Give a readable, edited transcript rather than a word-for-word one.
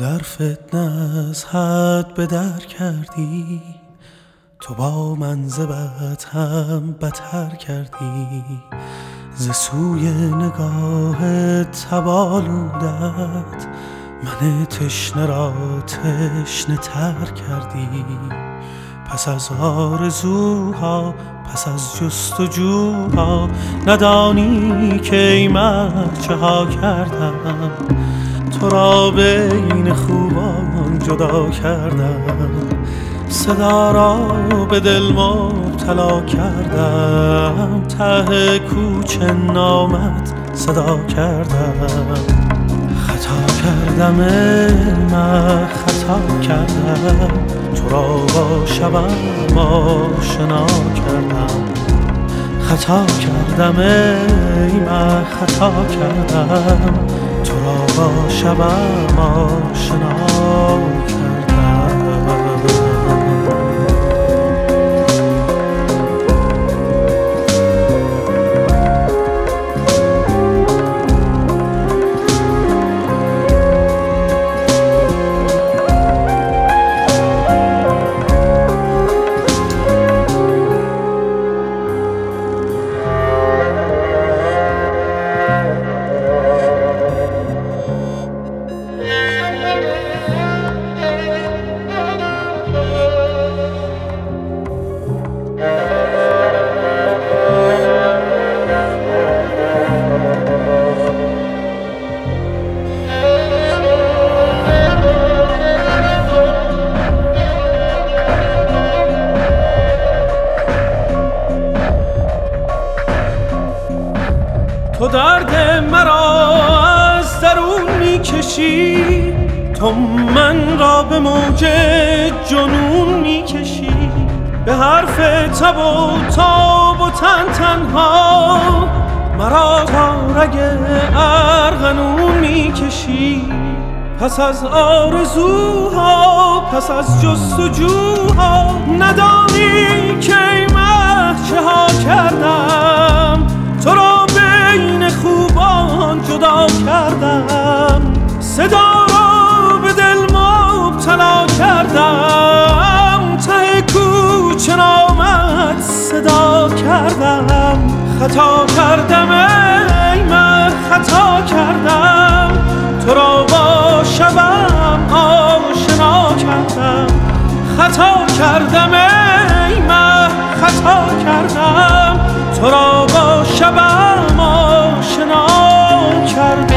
در فتنه از حد به در کردی، تو با من ز بد هم بتر کردی. ز سوی نگاه تبالودت من تشنه را تشنه تر کردی. پس از آرزوها، پس از جستجوها، ندانی که ای مرد چه ها کردم. تو را بین خوبان جدا کردم، صدا را به دل مبتلا کردم. ته کوچه نامت صدا کردم. خطا کردم من خطا کردم، تو را با شبم آشنا کردم. خطا کردم من خطا کردم، تو را با شبم آشنا کردم. تو درد مرا از درون میکشی، تو من را به موج جنون میکشی. به حرف تب و تاب و تن تنها مرا تا رگ ارغنون میکشی. پس از آرزوها، پس از جستجوها، ندانی که ای مه چه ها کردم. تو را بین خوبان جدا کردم، صدا را به دل مبتلا کردم. ته کوچه نامت صدا کردم. خطا کردم ای من خطا کردم، تو را با شبم آشنا کردم. خطا کردم ای من خطا کردم، تو را با شبم آشنا کردم.